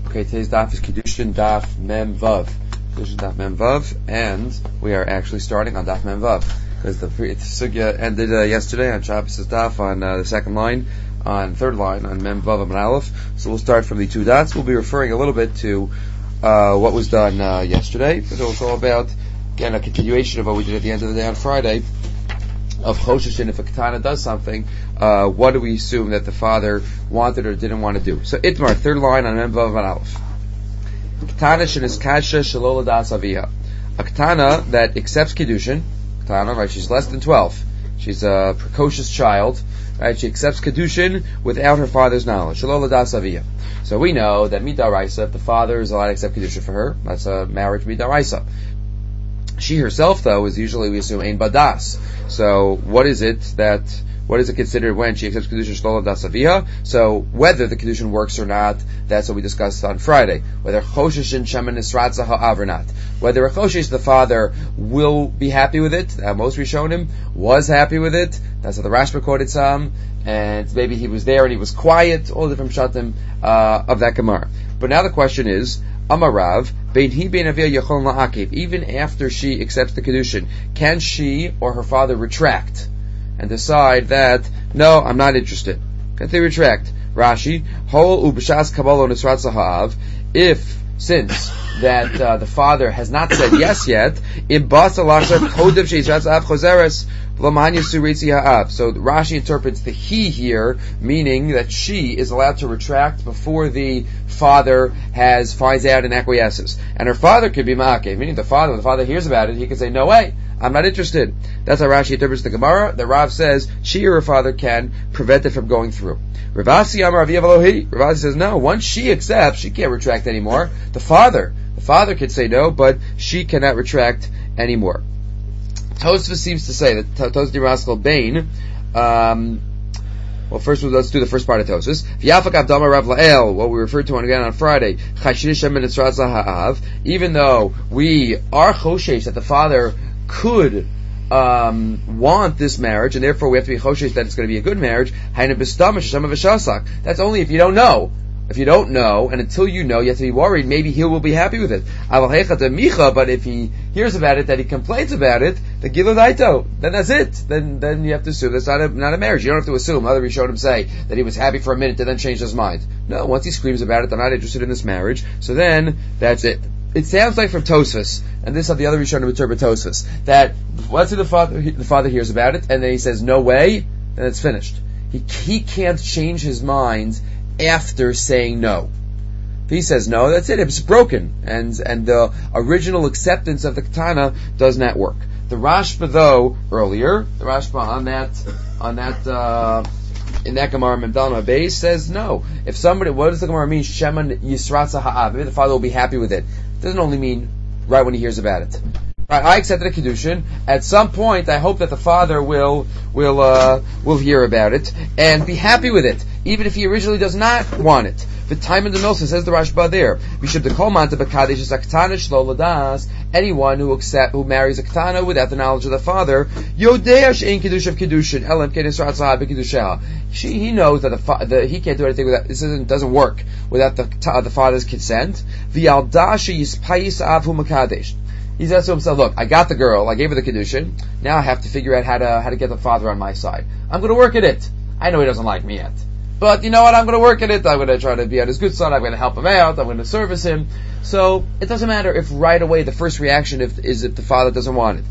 Okay, today's daf is Kiddushin Daf Mem Vav. Kiddushin Daf Mem Vav, and we are actually starting on Daf Mem Vav because the sugya ended yesterday on Shabbos' daf on the second line, on third line on Mem Vav and Aleph. So we'll start from the two dots. We'll be referring a little bit to what was done yesterday, but also about again a continuation of what we did at the end of the day on Friday. Of Choshishin, if a Ketana does something, what do we assume that the father wanted or didn't want to do? So Itmar, third line on Mem Vav and Aleph. Ketana shenis kasha shelo l'das aviha. A Ketana that accepts Kiddushin, Ketana, right, she's less than 12. She's a precocious child, right, she accepts Kiddushin without her father's knowledge. Shelo l'das aviha. So we know that midaraisa, if the father is allowed to accept Kiddushin for her, that's a marriage midaraisa. She herself, though, is usually, we assume, ein badas. So, what is it considered when she accepts Kiddushin shelo l'das aviha? So, whether the Kiddushin works or not, that's what we discussed on Friday. Whether choshishin shemen nisratza ha'av or not. Whether a choshish, the father, will be happy with it. Most Rishonim was happy with it. That's how the Rashba quoted some. And maybe he was there and he was quiet. All different pshatim of that Gemara. But now the question is, Amarav, even after she accepts the Kiddushin, can she or her father retract and decide that, no, I'm not interested? Can they retract? Rashi, since that the father has not said yes yet, so Rashi interprets the he here, meaning that she is allowed to retract before the father finds out and acquiesces. And her father could be ma'akev, meaning when the father hears about it, he can say, no way, I'm not interested. That's how Rashi interprets the Gemara. The Rav says she or her father can prevent it from going through. Ravasi Amar Aviyav Elohi. Ravasi says no. Once she accepts, she can't retract anymore. The father could say no, but she cannot retract anymore. Tosfos seems to say that Tosfos Rascal Bain. Well, first let's do the first part of Tosfos. V'yafak Abdama Rav Lael, what we referred to again on Friday. Even though we are choshesh that the father could want this marriage, and therefore we have to be choshesh that it's going to be a good marriage. That's only if you don't know. If you don't know, and until you know, you have to be worried, maybe he will be happy with it. But if he hears about it, that he complains about it, then that's it. Then you have to assume that's not a marriage. You don't have to assume. Other Rishonim say that he was happy for a minute and then changed his mind. No, once he screams about it, I'm not interested in this marriage, so then that's it. It sounds like from Tosfos, and this is how the other Rishonim interpret Tosfos, that once the father hears about it, and then he says, no way, then it's finished. He can't change his mind after saying no. If he says no, that's it. It's broken, and the original acceptance of the Ketana does not work. The Rashba, though, earlier, the Rashba in that Gemara Memdalma base says no. If somebody, what does the Gemara mean? Sheman Yisratza Ha'av. Maybe the father will be happy with it. It doesn't only mean right when he hears about it. Right, I accepted a Kiddushin. At some point, I hope that the father will hear about it and be happy with it, even if he originally does not want it. The time in the Milsa says the Rashba there. Anyone who marries a Ketana without the knowledge of the father, he knows that he can't do anything without. This doesn't work without the father's consent. He says to himself, look, I got the girl, I gave her the Kiddushin, now I have to figure out how to get the father on my side. I'm going to work at it. I know he doesn't like me yet. But you know what, I'm going to work at it, I'm going to try to be on his good side, I'm going to help him out, I'm going to service him. So, it doesn't matter if right away the first reaction is if the father doesn't want it.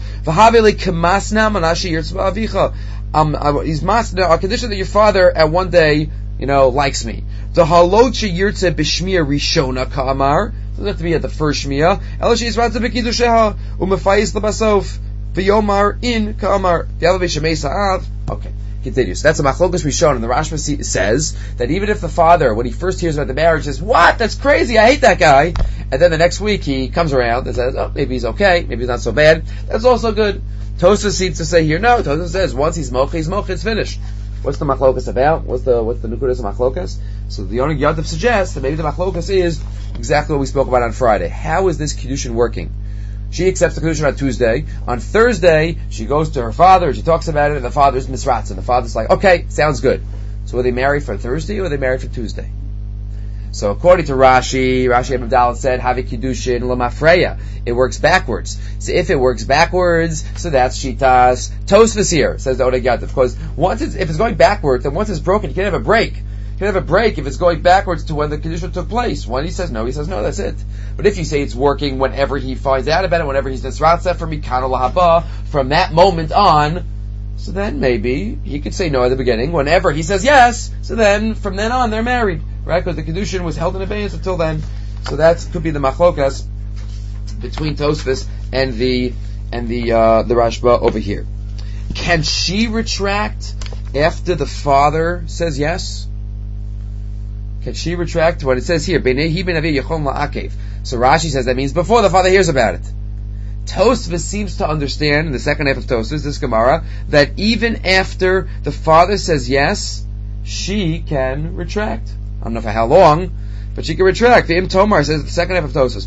He's masna, a condition that your father at one day, likes me. The halot yirtze b'shmiya rishona ka'amar. Doesn't have to be at the first shmiya. Elashi yisratze b'kiddusheha umefayis labasof v'yomar in ka'amar. V'yava b'shemei sa'av. Okay, continues. That's a machlokas Rishon, and the Rashba says that even if the father, when he first hears about the marriage, says, "What? That's crazy! I hate that guy," and then the next week he comes around and says, "Oh, maybe he's okay. Maybe he's not so bad." That's also good. Tosfos seems to say here, no. Tosfos says once he's mocha, it's finished. What's the machlokas about? What's the nukudas of machlokas? So the Yonig Yadav suggests that maybe the machlokas is exactly what we spoke about on Friday. How is this Kiddushin working? She accepts the Kiddushin on Tuesday. On Thursday, she goes to her father, she talks about it, and the father's misratz, and the father's like, okay, sounds good. So are they married for Thursday or are they married for Tuesday? So according to Rashi Ibn Dalet said, Havi Kiddushin L'mafreya. It works backwards. So if it works backwards, so that's Shitas Tosfos here, says the Odei Yad. Of course, if it's going backwards, then once it's broken, you can't have a break. You can have a break if it's going backwards to when the condition took place. When he says no, that's it. But if you say it's working whenever he finds out about it, whenever he's nisratza from Mikano Lahaba, from that moment on, so then maybe he could say no at the beginning. Whenever he says yes, so then from then on they're married, right? Because the kedushin was held in abeyance until then. So that could be the machlokas between Tosfos and the Rashba over here. Can she retract after the father says yes? Can she retract what it says here? So Rashi says that means before the father hears about it. Tosfos seems to understand in the second half of Tosfos, this Gemara, that even after the father says yes, she can retract. I don't know for how long, but she can retract. The Im Tomar says in the second half of Tosfos,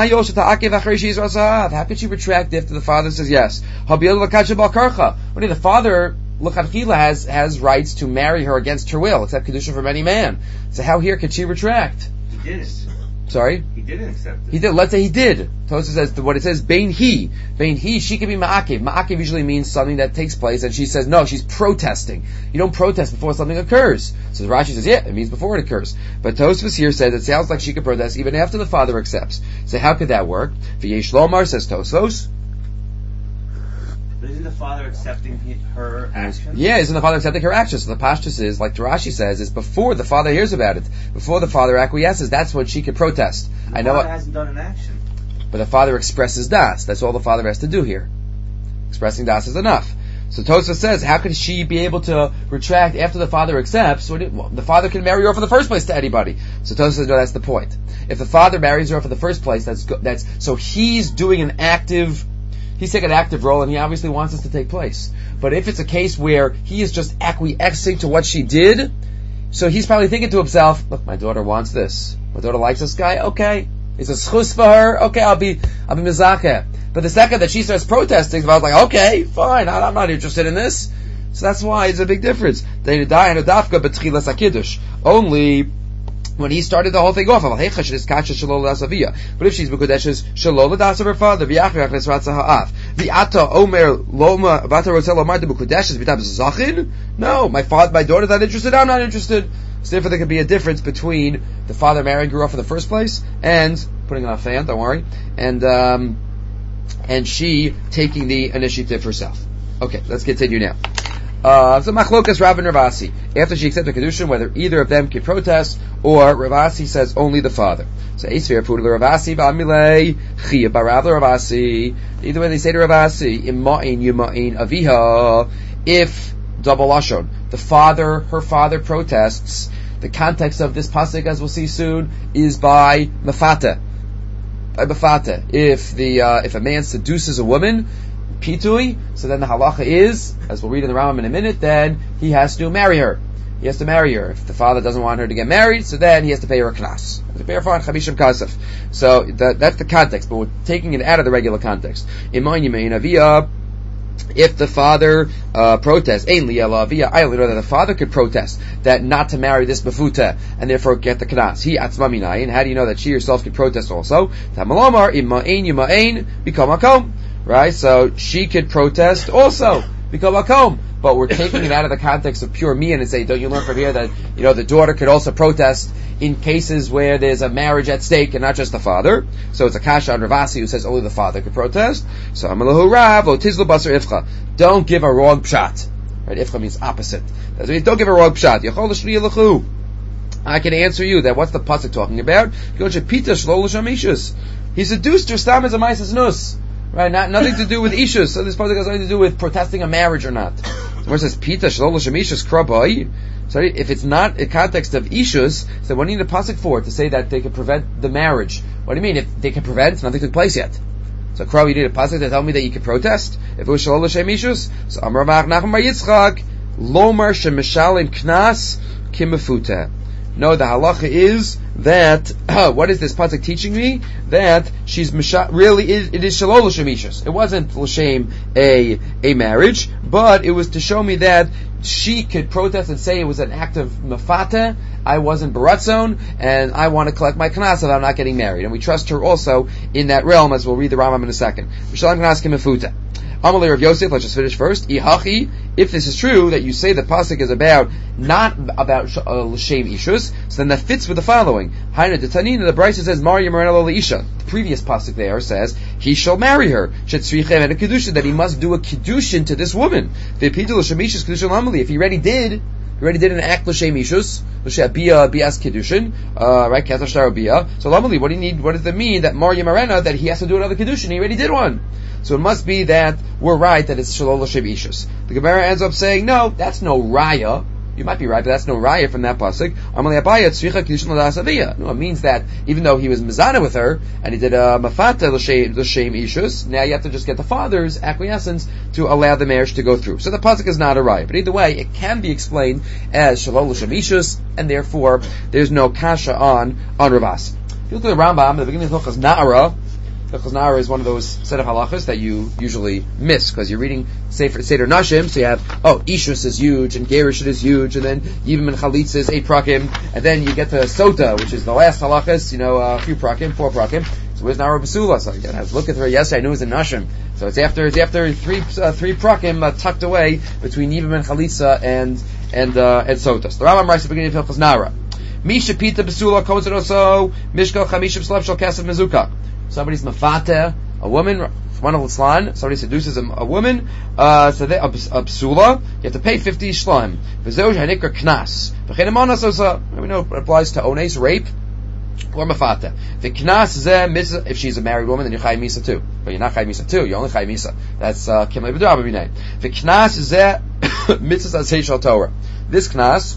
how can she retract after the father says yes? When the father L'chadchila has rights to marry her against her will, except kedusha from any man. So how here could she retract? He didn't. Sorry? He didn't accept it. He did. Let's say he did. Tosfos says what it says, bein he, she can be ma'akev. Ma'akev usually means something that takes place, and she says no, she's protesting. You don't protest before something occurs. So Rashi says, yeah, it means before it occurs. But Tosfos here says it sounds like she could protest even after the father accepts. So how could that work? V'yesh lomar, says Tosfos. But isn't the father accepting her actions? Yeah, isn't the father accepting her actions? So the pashtus is, like Rashi says, is before the father hears about it, before the father acquiesces, that's when she could protest. The father hasn't done an action. But the father expresses das. That's all the father has to do here. Expressing das is enough. So Tosfos says, how can she be able to retract after the father accepts? The father can marry her off in the first place to anybody. So Tosfos says, no, that's the point. If the father marries her off in the first place, so he's doing he's taking an active role, and he obviously wants this to take place. But if it's a case where he is just acquiescing to what she did, so he's probably thinking to himself, look, my daughter wants this. My daughter likes this guy, okay. It's a schus for her, okay, I'll be mizakeh. But the second that she starts protesting, I was like, okay, fine, I'm not interested in this. So that's why it's a big difference. Only when he started the whole thing off, but if she's Mekudeshes Shalol L'das of her father, V'yachriach Nesratza Ha'af. V'ata Omer Loma V'ata Rotzel Omar de Mekudeshes V'tab Zachin? No, my daughter's not interested, I'm not interested. So therefore there could be a difference between the father marrying her off in the first place and putting on a fan, don't worry, and she taking the initiative herself. Okay, let's continue now. So Machlokas Rav and Ravasi. After she accepts the kedushin, whether either of them can protest, or Ravasi says only the father. So Esver Pudel Ravasi Ba'amilei Chia Barav Ravasi. Either way they say to Ravasi, Imma'in Yuma'in Aviha. If double lashon, her father protests. The context of this pasuk, as we'll see soon, is by mafata. By mafata. If a man seduces a woman, pitui, so then the halacha is, as we'll read in the Rambam in a minute, then he has to marry her. He has to marry her. If the father doesn't want her to get married, so then he has to pay her a knas. He has to pay her fine, chabishim kasef. So that's the context, but we're taking it out of the regular context. If the father protests, I only know that the father could protest that not to marry this befuta and therefore get the knas. He atzmaminayin. How do you know that she herself could protest also? Tamalomar imma'ain yumma'ain become makom. Right, so she could protest also become makom. But we're taking it out of the context of pure mian and say, don't you learn from here that the daughter could also protest in cases where there's a marriage at stake and not just the father? So it's a kasha on Ravasi who says only the father could protest. So Amalahu Rav o Tizlu Basar Ifcha. Don't give a wrong pshat. Right, Ifcha means opposite. That means don't give a wrong pshat. Yachol Shli Lachu. I can answer you that what's the pasuk talking about? He seduced her stam as a maises nus. Right, nothing to do with ishus. So this pasuk has nothing to do with protesting a marriage or not. Where it says pita shlol shemishus krabai. So if it's not a context of ishus, so what do you need a pasuk for to say that they can prevent the marriage? What do you mean? If they can prevent, nothing took place yet. So krav, you need a pasuk to tell me that you can protest if it was shlol shemishus. So Amar Nachman bar Yitzchak lomar shemishalim knas kimefuta. No, the halacha is that what is this pasuk teaching me? That she's really it is shalol l'shemishus. It wasn't l'shem a marriage, but it was to show me that she could protest and say it was an act of mafata, I wasn't baratzon, and I want to collect my knas that I'm not getting married. And we trust her also in that realm, as we'll read the Rambam in a second. Amalei Rav Yosef, let's just finish first. Ihachi, if this is true, that you say the pasuk is not about l'shem ishus, so then that fits with the following. Haina de Tanina, the Brisa says, Maryam Maranelo Isha. The previous pasuk there says, he shall marry her. Shetzrichem and a kedushin, that he must do a kedushin to this woman. V'pitul l'shem ishus kedushin lamali. If he already did an act l'shem ishus, l'shem bias kedushin, right? Keter shtar bia. So lamali, what does it mean that Maryam Marana, that he has to do another kedushin? He already did one. So it must be that we're right that it's Shalol L'Shem Ishus. The Gemara ends up saying, no, that's no raya. You might be right, but that's no raya from that pasuk. No, it means that even though he was mezana with her and he did a mafata l'shem ishus, now you have to just get the father's acquiescence to allow the marriage to go through. So the pasuk is not a raya, but either way, it can be explained as Shalol L'Shem Ishus, and therefore there's no kasha on Ravas. If you look at the Rambam, at the beginning of Hilchos Na'ara. Hilchos Na'ara is one of those set of halachas that you usually miss because you're reading Seder Nashim, so you have, Ishus is huge, and Gerushin is huge, and then Yibam and Chalitza is 8 prakim, and then you get to Sota, which is the last halachas, a few prakim, 4 prakim. So where's Na'ara Basula? So again, I was looking at her yesterday, I knew it was in Nashim. So it's after 3 prakim tucked away between Yibam and Chalitza and Sota. So the Rambam writes at the beginning of Hilchos Na'ara. Misha Pita Basula Kozeroso Mishkal Chamishim Slav Shal Kasav Mezukah. Somebody's mafata, a woman, one of L'Slan, somebody seduces a woman, so they, a psula, you have to pay 50 shlam. V'zeu hanikra knas. We know it applies to ones, rape, or mafata. The knas zeh mitzvah, if she's a married woman, then you're chay misa too. But you're not chay misa too, you're only chay misa. That's kimlei b'dua b'minay. The knas zeh mitzvah asay shal Torah. This knas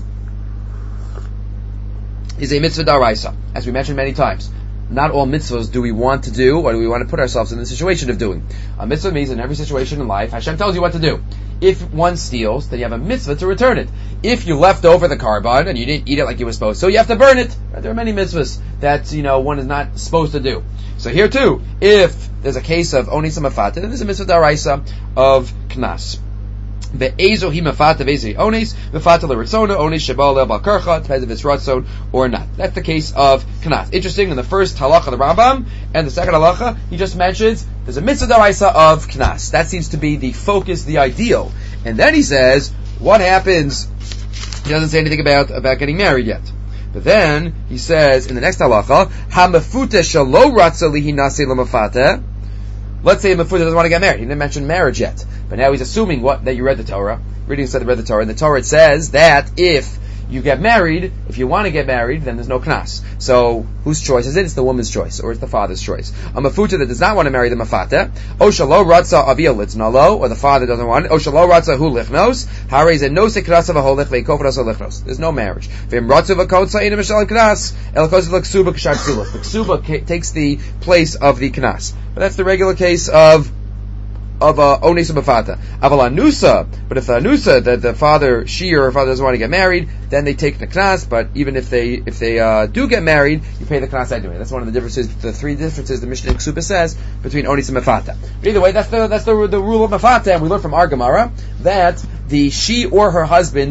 is a mitzvah daraisa, as we mentioned many times. Not all mitzvahs do we want to do, or do we want to put ourselves in the situation of doing. A mitzvah means in every situation in life, Hashem tells you what to do. If one steals, then you have a mitzvah to return it. If you left over the carbon and you didn't eat it like you were supposed to, you have to burn it. There are many mitzvahs that, one is not supposed to do. So here too, if there's a case of onis mafata, then there's a mitzvah daraisa of knas. The ezo hi mafata v'ezi onis mafata l'ritzona onis shabal le'bal karcha, depends if it's ratzon or not. That's the case of knas. Interesting, in the first halacha of the Rambam and the second halacha, he just mentions there's a mitzvah daraisa of knas. That seems to be the focus, the ideal. And then he says, what happens? He doesn't say anything about getting married yet. But then he says in the next halacha, ha'mefuteh shelo ratza lihi nasi l'mafata. Let's say a mefuteh doesn't want to get married. He didn't mention marriage yet. But now he's assuming that you read the Torah. Reading said read the Torah. And the Torah says that if you get married, if you want to get married, then there's no knas. So, whose choice is it? It's the woman's choice, or it's the father's choice. A mefuteh that does not want to marry the mafata, o shalo ratza avia litznalo, or the father doesn't want it, o shalo ratza hu lichnos, harei ze no sekrasa v'holich ve'ikofras lichnos. There's no marriage. V'im ratza v'kotza ina mishal knas, el kosa l'ksuba k'shar ksuba. The ksuba takes the place of the knas. But that's the regular case of ones mafata. Aval anusa, but if the anusa, the father, she or her father doesn't want to get married, then they take the knas. But even if they do get married, you pay the knas anyway. That's one of the differences, the 3 differences the Mishnah Ksuba says between ones and mafata. But either way, that's the rule of mafata, and we learn from our Gemara that she or her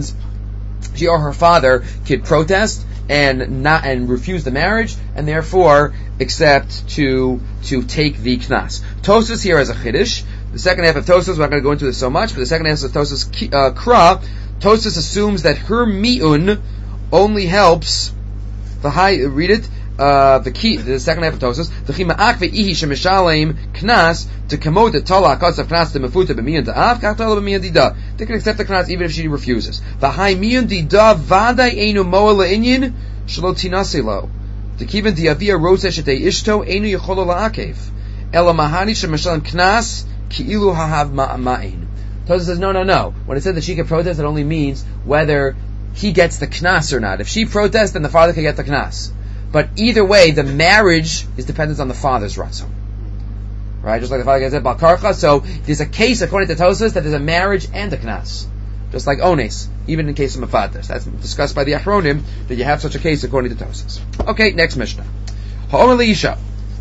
father could protest and refuse the marriage, and therefore accept to take the knas. Tosfos here has a chiddush. The second half of Tosfos, we're not going to go into this so much, but the second half of Tosfos Tosfos assumes that her mi'un only helps the high. Read it. The second half of Tosfos. The chima'ak ve'ihi shemishalem knas to kamod the talak of knas to mefuta b'miyan da'af k'atala b'miyan dida. They can accept the knas even if she refuses. The high mi'un dida vaday einu moa le'inyin shelo tinasilo. The kiven diavia rose shetei ishto einu yacholo la'akev. Ela mahani shemishalem knas ki'ilu hahav ma'ain. Tosfos says, no. When it says that she can protest, it only means whether he gets the knas or not. If she protests, then the father can get the knas. But either way, the marriage is dependent on the father's ratzon. Right? Just like the father gets it, bal karcha. So there's a case, according to Tosfos, that there's a marriage and a knas. Just like ones, even in case of mafatas. That's discussed by the Achronim, that you have such a case according to Tosfos. Okay, next Mishnah. Ha'omer li'isha.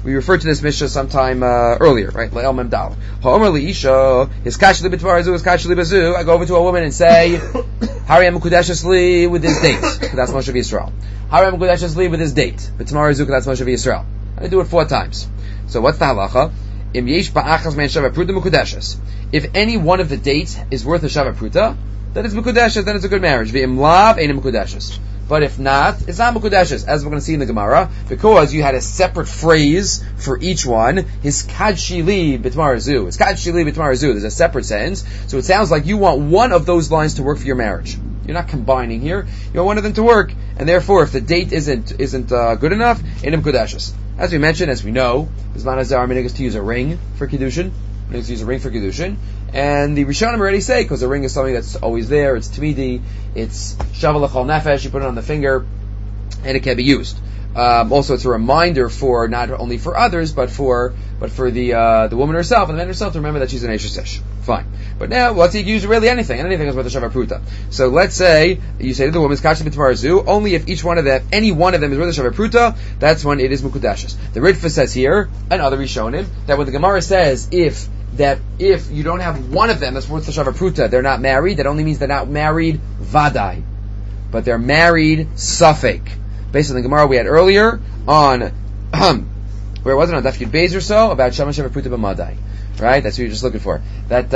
We referred to this Mishnah sometime earlier, right? Le'el mem dal. Ha'omer li'isha, his kashi li b'tvar zu, his kashi li b'zu. I go over to a woman and say, Hari am kudeshes li with his date. That's Moshe Yisrael. Hari am kudeshes li with his date. B'tvar zu, that's Moshe Yisrael. I do it 4 times. So what's the halacha? Im yesh ba'achas man shava pruta mukudeshes. If any one of the dates is worth a shava pruta, then it's mukudeshes, then it's a good marriage. V'im lav ein mukudeshes. But if not, it's not mukudeshes, as we're going to see in the Gemara, because you had a separate phrase for each one. His kadshi li b'tmar zu. His kadshi li b'tmar zu. There's a separate sentence. So it sounds like you want one of those lines to work for your marriage. You're not combining here. You want one of them to work, and therefore, if the date isn't good enough, ain't mukudeshes. As we mentioned, as we know, Zman Hazar Minig is to use a ring for Kiddushin. Minig to use a ring for Kiddushin. And the Rishonim already say, because the ring is something that's always there, it's Tmidi, it's Shavu L'chol Nefesh, you put it on the finger, and it can be used. Also, it's a reminder for, not only for others, but for the woman herself, and the man herself to remember that she's an Eshes Ish. Fine. But now, let's say you can use really anything, and anything is with a Shava Pruta. So let's say, you say to the woman, Kashi B'tvar Zu, only if any one of them is with a Shava Pruta, that's when it is Mukudashes. The Ritva says here, and other Rishonim, that when the Gemara says, if you don't have one of them that's worth the Shava Pruta, they're not married, that only means they're not married Vadai. But they're married Safek. Based on the Gemara we had earlier on, where was it, on Daf Yud Beis or so, about Shama Shava Pruta B'madai. Right? That's what you're just looking for. That,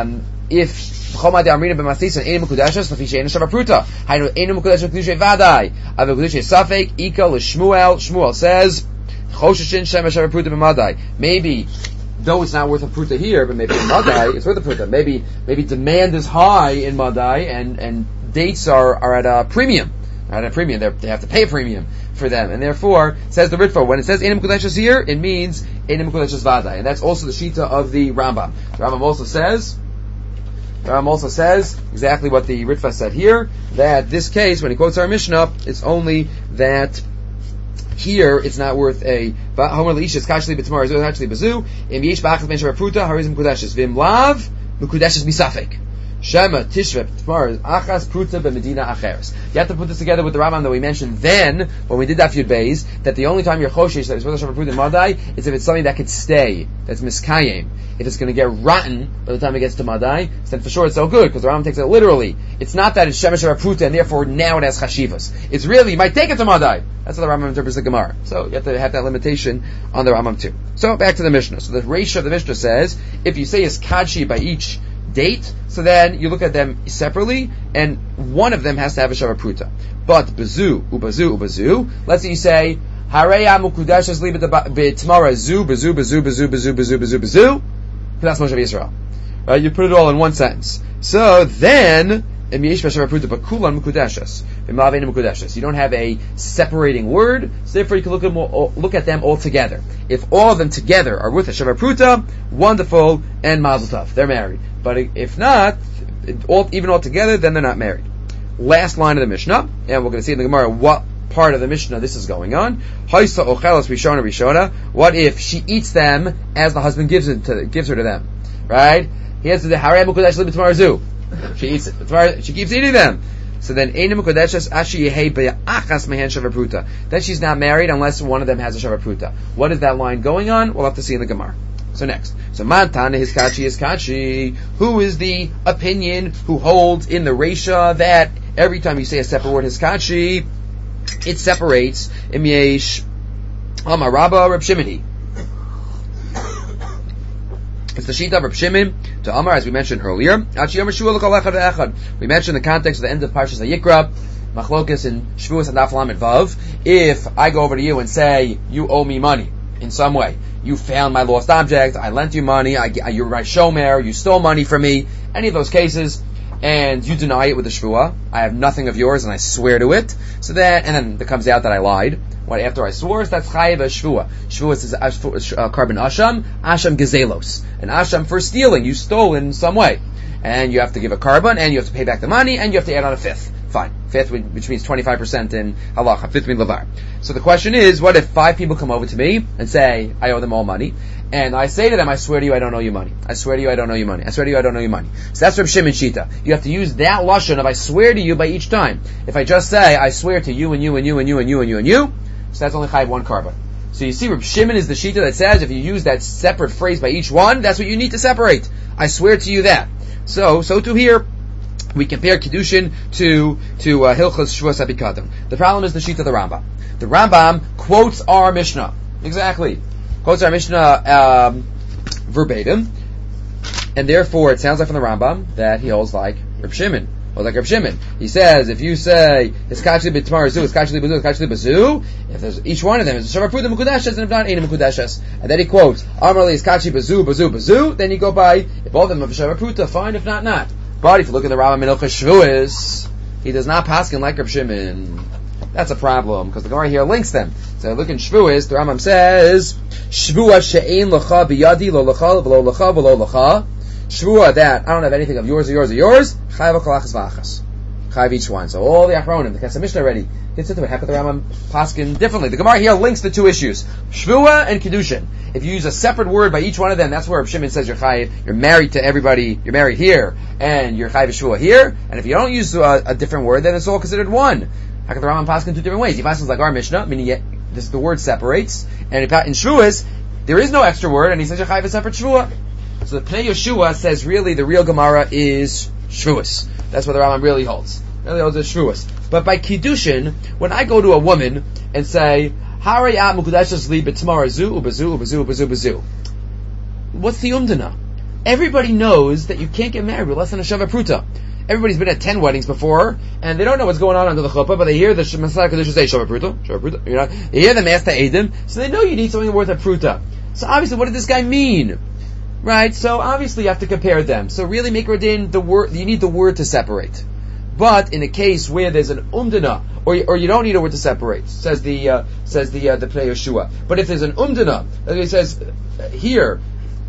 if Chomad Amrina B'Maslisan Ein Mukudashes, Lafi Shein Shava Pruta. Hainu Ein Mukudashes Kedushay Vadai. Ave Kedushay Safek, Ika L'Shmuel. Shmuel says, Chosheshin Shema Shava Pruta B'madai. Maybe, though it's not worth a pruta here, but maybe in Madai, it's worth a pruta. Maybe demand is high in Madai, and dates are at a premium. At a premium, they have to pay a premium for them, and therefore, says the Ritva, when it says Einem Kudeshes here, it means Einem Kudeshes Vadai, and that's also the Shita of the Rambam. The Rambam also says exactly what the Ritva said here, that this case, when he quotes our Mishnah, it's only that here it's not worth a Homer Leishas Kashli B'Tmar Zu Kashli B'Zu Im Yesh B'Achas Ben Shava Pruta Harizim Kudeshes V'Im Lav Mukudeshes Misafek Shema Tishre B'Tmar Achas Pruta B'Medina Acheres. You have to put this together with the Rambam that we mentioned then when we did Daf Yud Beis, that the only time you're choshesh that is worth a Shava Pruta in Madai is if it's something that could stay, that's miskayim. If it's going to get rotten by the time it gets to Madai, then for sure it's so good, because the Rambam takes it literally. It's not that it's Shema Shava Pruta and therefore now it has chashivas. It's really, you might take it to Madai. That's how the Rambam interprets the Gemara. So you have to have that limitation on the Rambam too. So back to the Mishnah. So the ratio of the Mishnah says, if you say is kadshi by each date, so then you look at them separately, and one of them has to have a Shava Pruta. But Bezu, Ubazu, let's say you say, Hareya Mukudeshes Li B'Tmara Zu, Bezu, that's Moshe Yisrael. Right? You put it all in one sentence. So then, you don't have a separating word, so therefore you can look at them all together. If all of them together are with a Shava Pruta, wonderful, and Mazel Tov, they're married. But if not, even all together, then they're not married. Last line of the Mishnah, and we're going to see in the Gemara what part of the Mishnah this is going on. What if she eats them as the husband gives her to them? Right? He has to the she eats it. She keeps eating them. So then, then she's not married unless one of them has a Shava Pruta. What is that line going on? We'll have to see in the Gemara. So next. So Mantana his kachi. Who is the opinion who holds in the Reisha that every time you say a separate word his kachi, it separates im yesh Amarabba Reb Shimoni. It's the Shita of Reb Shimon to Amar, as we mentioned earlier. We mentioned the context of the end of Parshas Hayikra, Machlokes in Shavuos and Daf Lamed Vav. If I go over to you and say, you owe me money in some way, you found my lost object, I lent you money, you're my shomer, you stole money from me, any of those cases, and you deny it with a shvuah, I have nothing of yours and I swear to it, and then it comes out that I lied. What after I swore, that's chayiv a shvuah. Shvuah is carbon asham gezelos. An asham for stealing. You stole in some way. And you have to give a carbon, and you have to pay back the money, and you have to add on a fifth. Fine. Fifth, which means 25% in halacha. Fifth means lavar. So the question is, what if 5 people come over to me and say, I owe them all money, and I say to them, I swear to you I don't owe you money. I swear to you I don't owe you money. I swear to you I don't owe you money. So that's Reb Shimon Shita. You have to use that lashon of I swear to you by each time. If I just say, I swear to you and you and you and you and you and you and you, so that's only chayiv 1 carbon. So you see, Reb Shimon is the shita that says if you use that separate phrase by each one, that's what you need to separate. I swear to you that. So to here, we compare Kiddushin to Hilchos Shvuas HaPikadon. The problem is the shita of the Rambam. The Rambam quotes our Mishnah. Exactly. Quotes our Mishnah verbatim. And therefore, it sounds like from the Rambam that he holds like Reb Shimon. He says, if you say, Hiskachli b'tmarazu, Hiskachli b'zu, Hiskachli b'zu, if there's each one of them is a Shavar Pruta Mekudeshes, and if not, ain't a Mekudeshes. And then he quotes, Amarli Hiskachli b'zu, b'zu, b'zu, then you go by, if all of them have a Shavar Pruta, fine, if not, not. But if you look at the Rambam in Hilchos Shvuas, he does not paskin like Reb Shimon. That's a problem, because the Gemara here links them. So look in Shvuas, the Rambam says, Shvua she'ein l'cha b'yadi, lo l'cha, v'lo l'cha, v'lo l'cha. Shvua that I don't have anything of yours, chayav kolachas v'achas. Chayav each one. So all the Achronim, the Kesef Mishnah already gets into it. How could the Rambam paskin differently? The Gemara here links the two issues: Shvua and Kiddushin. If you use a separate word by each one of them, that's where Reb Shimon says you're chayav. You're married to everybody. You're married here, and you're chayav Shvua here. And if you don't use a different word, then it's all considered one. How could the Rambam paskin two different ways? He paskins like our Mishnah, meaning the word separates, and in Shvuas there is no extra word, and he says you're chayav a separate Shvua. So the Pnei Yeshua says really the real Gemara is Shvuas. That's what the Rambam really holds. Really holds is Shvuas. But by Kiddushin, when I go to a woman and say, Harei at mukudeshes li b'tmarazu u'bazu u'bazu u'bazu u'bazu. What's the umdana? Everybody knows that you can't get married with less than a Shavar Pruta. Everybody's been at 10 weddings before, and they don't know what's going on under the chuppah, but they hear the Messiah Kedusha say Shavar Pruta, you know, they hear the Master Eidim, so they know you need something worth a Pruta. So obviously, what did this guy mean? Right, so obviously you have to compare them. So really, Mikrodin, the word, you need the word to separate. But in a case where there's an umdana, or you don't need a word to separate, says the Pnei Yeshua. But if there's an umdana, as he says here,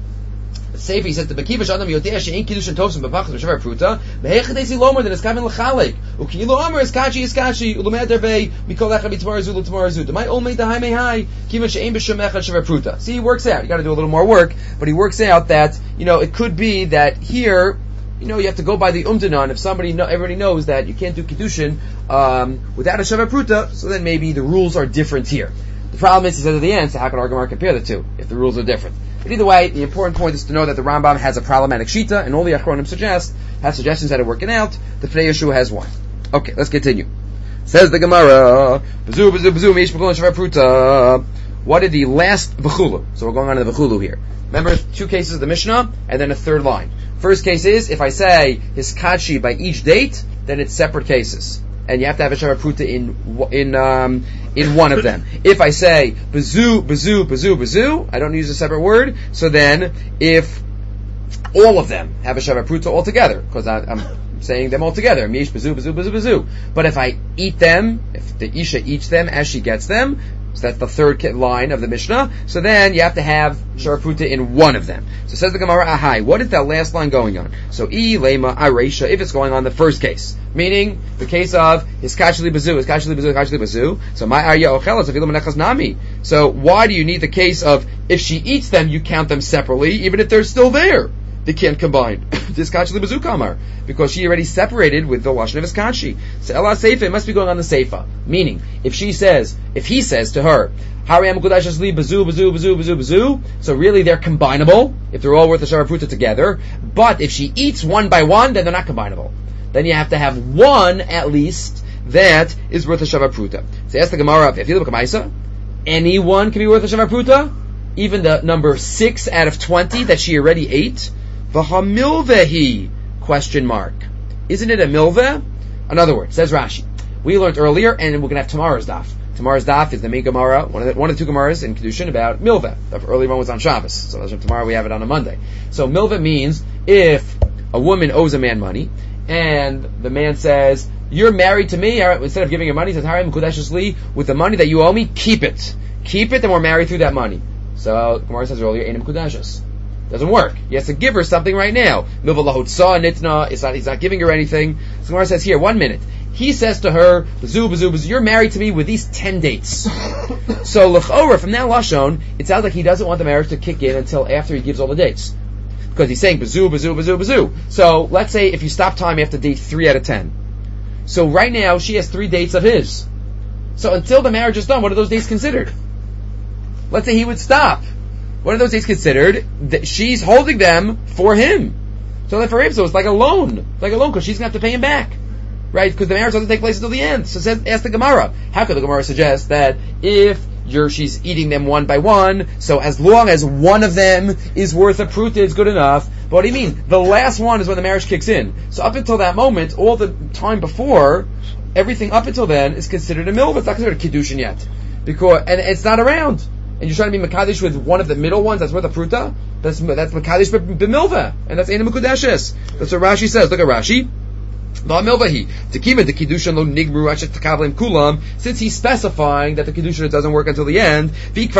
Sefer, he says the Bekiva Shadam Yotea Shein Kiddushin Tovsim B'Pachas B'Shavar Pruta Behechadesi Lomer Then Eskaven L'Chalek Ukiilo Amar Eskachi Ulumed Derbei Mikol Echa B'Tmarazu L'Tmarazu Demai Olmei Dahai Mehai Kiva Shein B'Shem Echad Shavar Pruta. See, he works out. You got to do a little more work, but he works out that it could be that here you have to go by the umdana, and if everybody knows that you can't do Kiddushin without a Shavar Pruta, so then maybe the rules are different here. The problem is, he says at the end, so how can our Gemara compare the two if the rules are different? But either way, the important point is to know that the Rambam has a problematic shita, and all the Achronim have suggestions how to work it out. The Pnei Yeshua has one. Okay, let's continue. Says the Gemara, B'zu, b'zu, b'zu, meish b'chulu shavar pruta. What did the last b'chulu? So we're going on to the b'chulu here. Remember, 2 cases of the Mishnah, and then a third line. First case is, if I say hiskachi by each date, then it's separate cases. And you have to have a shavar pruta in one of them. If I say bazu, bazu, bazu, bazu, I don't use a separate word. So then, if all of them have a shavar pruta altogether, because I'm saying them all together, mish bazu, bazu, bazu, bazu. But if I eat them, if the isha eats them as she gets them, so that's the third line of the Mishnah. So then you have to have shavar pruta in one of them. So says the Gemara, ahai, what is that last line going on? So lema areisha, if it's going on the first case, meaning the case of hiskachli bazu, hiskachli bazu, hiskachli bazu. So my arya ochelas afilu menechas nami. So why do you need the case of if she eats them, you count them separately, even if they're still there? They can't combine. Hiskachli bazu kamar, because she already separated with the lashon of hiskachi. So ela seifa, it must be going on the seifa. Meaning, if he says to her, Harei mukudeshes li bazu, bazu, bazu, bazu, bazu, so really they're combinable if they're all worth a shavar pruta together. But if she eats one by one, then they're not combinable. Then you have to have one at least that is worth a shavar pruta. So ask the Gemara, if you look at Maisa, anyone can be worth a shavar pruta, even the number 6 out of 20 that she already ate. V'hamilvehi? Question mark. Isn't it a milveh? In other words, says Rashi, we learned earlier, and we're going to have tomorrow's daf. Tomorrow's daf is the main Gemara, one of the 2 Gemaras in Kedushin about milveh. The earlier one was on Shabbos, so tomorrow we have it on a Monday. So milveh means if a woman owes a man money, and the man says, you're married to me, instead of giving her money, he says, Harei mukudeshes li, with the money that you owe me, keep it. Keep it, and we're married through that money. So, Gemara says earlier, Einam mukudeshes. Doesn't work. He has to give her something right now. Milveh lahotza nitna, he's not giving her anything. So Gemara says here, 1 minute. He says to her, bazu, bazu, bazu, you're married to me with these 10 dates. So, l'chora, from that lashon, it sounds like he doesn't want the marriage to kick in until after he gives all the dates. Because he's saying bazu, bazu, bazu, bazu. So, let's say if you stop time after date 3 out of 10. So right now, she has 3 dates of his. So until the marriage is done, what are those dates considered? let's say he would stop. What are those days considered? That she's holding them for him. So for him, so it's like a loan. Because she's going to have to pay him back. Right? Because the marriage doesn't take place until the end. So ask the Gemara. How could the Gemara suggest that if she's eating them one by one, so as long as one of them is worth a pruta, it's good enough. But what do you mean? The last one is when the marriage kicks in. So up until that moment, all the time before, everything up until then is considered a milva. It's not considered a kiddushin yet. And it's not around. And you're trying to be Makadish with one of the middle ones that's worth a pruta? That's Makadish b'milva. And that's Eina Mekudeshes. That's what Rashi says. Look at Rashi. Since he's specifying that the Kiddushin doesn't work until the end,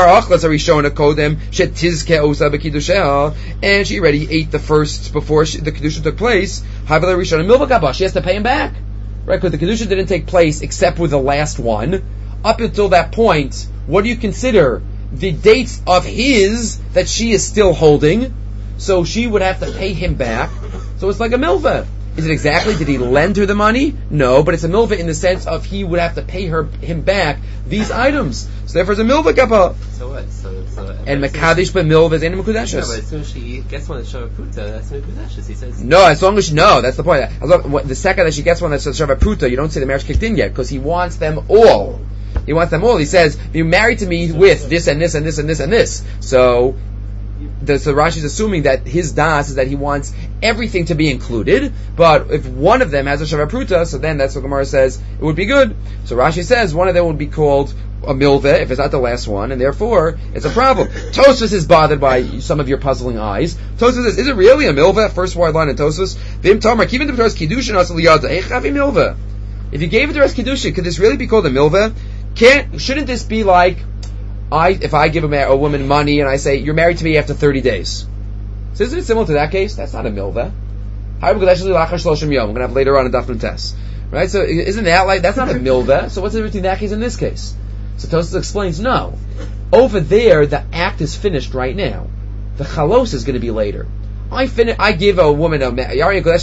and she already ate the first before the Kiddushin took place, she has to pay him back. Right? Because the Kiddushin didn't take place except with the last one. Up until that point, what do you consider the dates of his that she is still holding? So she would have to pay him back. So it's like a milva. Is it exactly, did he lend her the money? No, but it's a milva in the sense of he would have to pay him back these items. So therefore it's a milva kappa. So what? And Makadish b'milva is Eina Mekudeshes. No, but as soon as she gets one that's Shava Pruta, that's Mekudeshes, he says. No, as long as no, that's the point. The second that she gets one that's Shava Pruta, you don't say the marriage kicked in yet, because he wants them all. He wants them all. He says, "Be married to me with this and this and this and this and this." So Rashi is assuming that his das is that he wants everything to be included, but if one of them has a Shava Pruta, so then that's what Gemara says it would be good. So Rashi says one of them would be called a milveh if it's not the last one, and therefore it's a problem. Tosfos is bothered by some of your puzzling eyes. Tosfos says, is it really a milveh? First wide line in Tosfos. Vim Tamar, keep in the Torah's Kiddushin asal yada. Echavi milveh. If you gave it to us Kiddushin, could this really be called a milveh? Shouldn't this be like, if I give a woman money and I say, you're married to me after 30 days. So isn't it similar to that case? That's not a milveh. We're going to have later on in Daf Nutes. Right? So isn't that like, that's not a milveh. So what's the difference between that case and this case? So Tosfos explains, no. Over there, the act is finished right now. The chalos is going to be later. I give a woman so I finish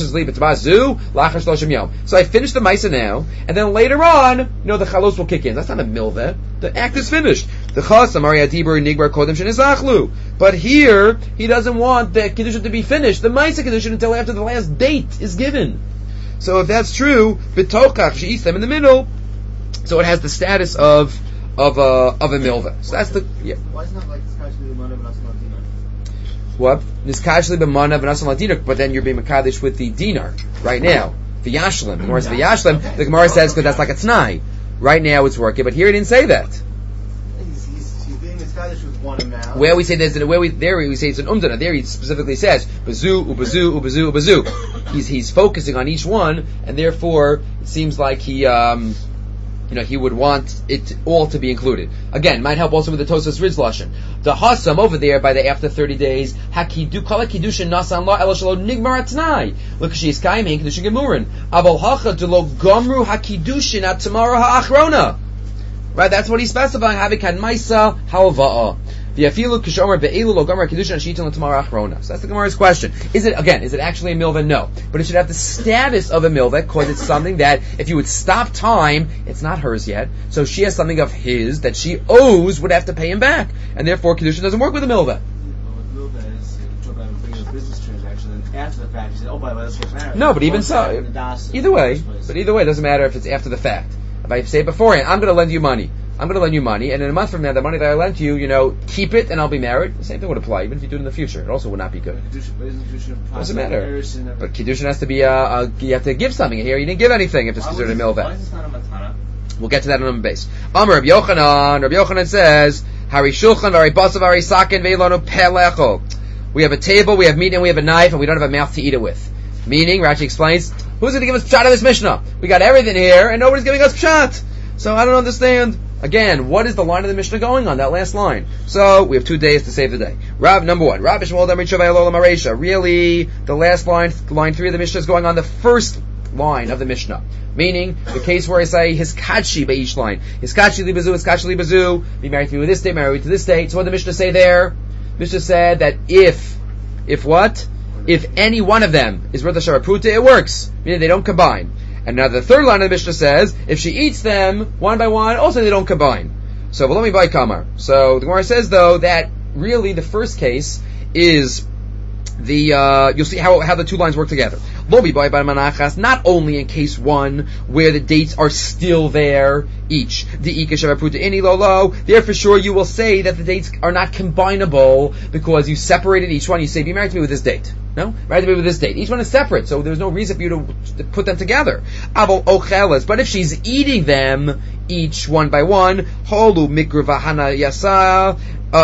the Maisa now, and then later on, the chalos will kick in. That's not a milveh. The act is finished. The chasam nigbar kodem shenizachlu. But here, he doesn't want the Kiddushin to be finished, the Maisa Kiddushin, until after the last date is given. So if that's true, b'tochach, she eats them in the middle, so it has the status of a milveh. So that's the, yeah. Why is it not like this guy should be the man of an dinar? What? But then you're being Makadish with the dinar right now. The Yashlim. The Gemara says because that's like a T'nai. Right now it's working, but here he didn't say that. He's being Makadish with one amount. Where we say we say it's an umdana. There he specifically says bazu, ubazu, ubazu, ubazu. He's focusing on each one, and therefore it seems like he would want it all to be included. Again, might help also with the Tosfos Ritz Lashon. The Hasam over there by the after 30 days, Hakidu kala kiddushin nasan la ela shelo nigmar atnai. Look, she is kaiming kiddushin gemurin. Aval hacha delo gomru hakidushin at tomorrow ha'achrona. Right, that's what he's specifying. Havikan maisa halva'a. So that's the Gemara's question. Is it actually a milveh? No. But it should have the status of a milveh because it's something that, if you would stop time, it's not hers yet. So she has something of his that she owes, would have to pay him back. And therefore, Kiddushin doesn't work with a milveh. Milveh is, you talk about bringing a business transaction, and after the fact, you say, oh, by the way, let's get married. No, but even so, either way, it doesn't matter if it's after the fact. If I say beforehand, I'm going to lend you money, and in a month from now, the money that I lent you, keep it and I'll be married. The same thing would apply, even if you do it in the future. It also would not be good. Doesn't matter. But Kiddushin has to be, you have to give something. Here, you didn't give anything if it's considered a milveh. Why is this not a matana? We'll get to that on the base. Amar Rabbi Yochanan says, Hari Shulchan, Hari Basav, Hari Sakin, Ve'ilonu Pelecho. We have a table, we have meat, and we have a knife, and we don't have a mouth to eat it with. Meaning, Rashi explains, who's going to give us pshat of this Mishnah? We got everything here, and nobody's giving us pshat. So I don't understand. Again, what is the line of the Mishnah going on? That last line. So we have 2 days to save the day. Number one. Rabbi Shmuel Damri Chavei Alolam Aresha. Really, the last line 3 of the Mishnah is going on the first line of the Mishnah. Meaning, the case where I say Hiskadshi by each line. Hiskadshi li bazu, Hiskadshi li bazu. Be married to me with this date, married to this date. So what did the Mishnah say there? Mishnah said that if what? If any one of them is worth a Shava Pruta, it works. Meaning they don't combine. And now the third line of the Mishnah says, if she eats them one by one, also they don't combine. So V'lo mi bai kamar. So the Gemara says though that really the first case is the you'll see how the two lines work together. Lo mi bai manachas, not only in case one where the dates are still there each. The ika shavapruta ini lo. There for sure you will say that the dates are not combinable because you separated each one. You say, be married to me with this date. No? Married to me with this date. Each one is separate, so there's no reason for you to put them together. Avo ocheles, but if she's eating them each one by one, holu mikruvahana yasa,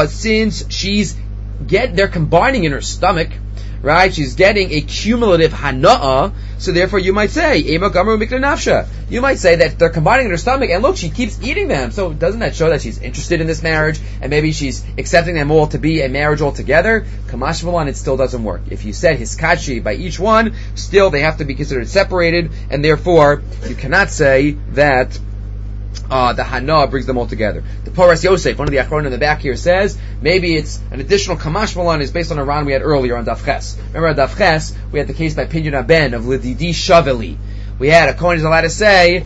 since they're combining in her stomach, right? She's getting a cumulative hana'ah, so therefore you might say, Ema Gamru Mikra Nafsha. You might say that they're combining in her stomach, and look, she keeps eating them. So doesn't that show that she's interested in this marriage, and maybe she's accepting them all to be a marriage altogether? Kamash V'lan, it still doesn't work. If you said Hiskachi by each one, still they have to be considered separated, and therefore you cannot say that the Hana brings them all together. The Poras Yosef, one of the Achron in the back here, says maybe it's an additional Kamash Malan is based on a Ran we had earlier on Daf Ches. Remember on Daf Ches, we had the case by Pinyon Aben of Lididi Shaveli. We had a Kohen is allowed to say,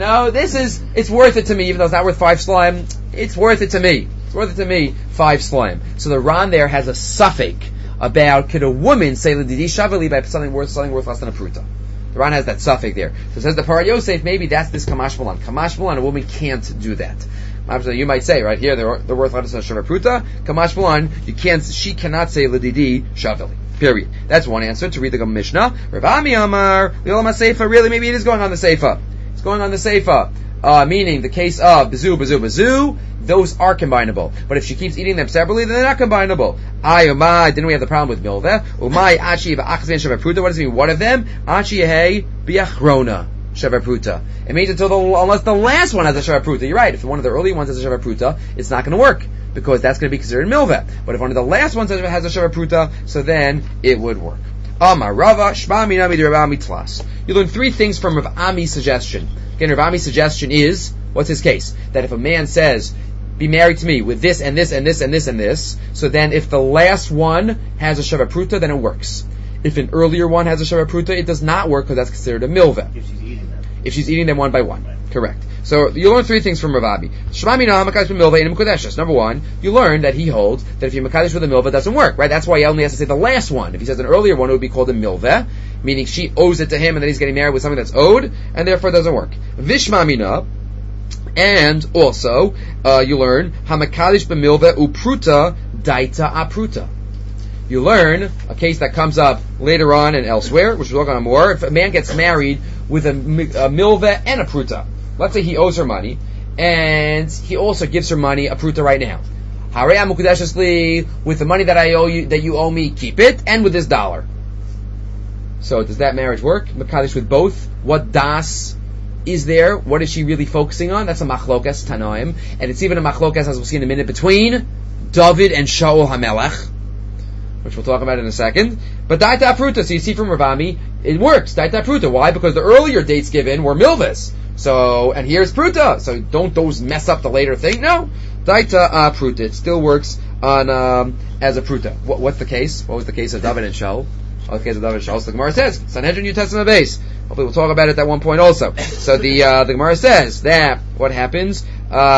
it's worth it to me, even though it's not worth 5 slime, it's worth it to me. It's worth it to me, 5 slime. So the Ran there has a suffix about, could a woman say Lididi Shaveli by something worth less than a pruta? The Ran has that suffix there. So it says the Poras Yosef, maybe that's this Kamash Malan. Kamash Malan, a woman can't do that. You might say, right here, they're worth less than a Shavapruta. Kamash Malan, she cannot say Lididi Shaveli. Period. That's one answer to read the Mishnah. Rav Ami Amar, L'olam HaSeifa, really, maybe it is going on the Seifa. It's going on the Seifa. Meaning the case of Bazu, those are combinable. But if she keeps eating them separately, then they're not combinable. Didn't we have the problem with Milveh? Umay Achi V'achzin Shavapruta, what does it mean? One of them? Achi Hei Biachrona Shavapruta. It means unless the last one has a Shavapruta. You're right, if one of the early ones has a Shavapruta, it's not going to work, because that's going to be considered Milveh. But if one of the last ones has a Shavapruta, so then it would work. Amar Rava, Shma Minami Rav Ami Tlas. You learn 3 things from Rav Ami's suggestion. Again, Rav Ami's suggestion is, what's his case? That if a man says, be married to me with this and this and this and this and this, so then if the last one has a Shavapruta, then it works. If an earlier one has a Shavapruta, it does not work because that's considered a Milveh. If she's eating them one by one. Right. Correct. So you learn 3 things from Rav Ami. Number 1, you learn that he holds that if you Makadesh with a Milveh, it doesn't work, right? That's why he only has to say the last one. If he says an earlier one, it would be called a Milveh, meaning she owes it to him and then he's getting married with something that's owed, and therefore it doesn't work. Vishmamina, and also, you learn, Hamakadish b'milveh upruta daita apruta. You learn a case that comes up later on and elsewhere, which we'll talk on more. If a man gets married with a milveh and a pruta, let's say he owes her money, and he also gives her money, a pruta right now. With the money that I owe you, that you owe me, keep it, and with this $1. So does that marriage work? Makadish with both? What das is there? What is she really focusing on? That's a machlokas tanoim, and it's even a machlokas, as we'll see in a minute, between David and Shaul HaMelech, which we'll talk about in a second. But Daita Pruta, so you see from Rav Ami, it works. Daita Pruta. Why? Because the earlier dates given were Milvahs. So, and here's Pruta. So don't those mess up the later thing? No. Daita Pruta. It still works on as a Pruta. What's the case? What was the case of David and Shaul? The case of David and Shaul. So the Gemara says, Sanhedrin New Testament base. Hopefully we'll talk about it at one point also. So the Gemara says that what happens,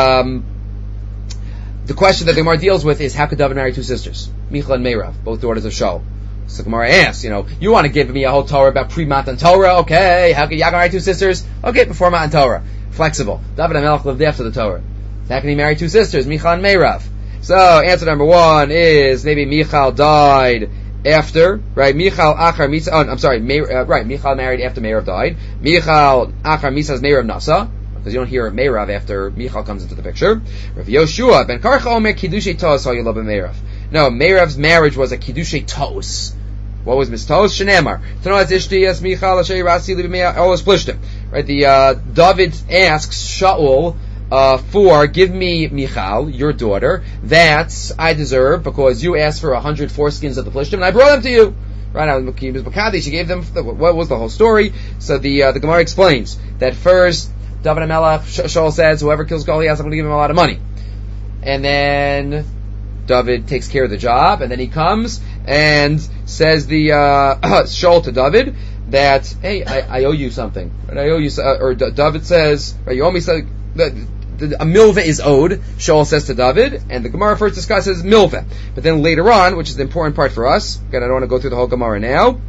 the question that the Gemara deals with is, how could David marry 2 sisters? Michal and Meirav, both daughters of Shaul. So the Gemara asks, you want to give me a whole Torah about pre-Matan Torah? Okay. How could Yaakov marry 2 sisters? Okay, before Matan Torah. Flexible. David and Melech lived after the Torah. How can he marry 2 sisters? Michal and Meirav. So, answer number 1 is, maybe Michal died after, right? Michal Achar Misa, right, Michal married after Meirav died. Michal Achar Misa's Meirav Nasa. Because you don't hear Meirav after Michal comes into the picture. Rav Yoshua ben Karcha Omer Kiddushay Tos Hayulav Meirav. No, Meirav's marriage was a Kiddushay Tos. What was Miss Tos? Shenemar. Tanoaz Ishti Yes Michal Asher Rasi Libimei Olos Plishtim. Right, David asks Shaul for, give me Michal, your daughter, that I deserve because you asked for 100 foreskins of the Plishtim and I brought them to you. Right, she gave them, what was the whole story? So the Gemara explains that first, David HaMelech, Shaul says, whoever kills Goliath, I'm going to give him a lot of money. And then David takes care of the job, and then he comes and says Shaul to David that, hey, I owe you something. Right? I owe you, or David says, right, you owe me something. a milveh is owed, Shaul says to David, and the Gemara first discusses milveh. But then later on, which is the important part for us, again, I don't want to go through the whole Gemara now,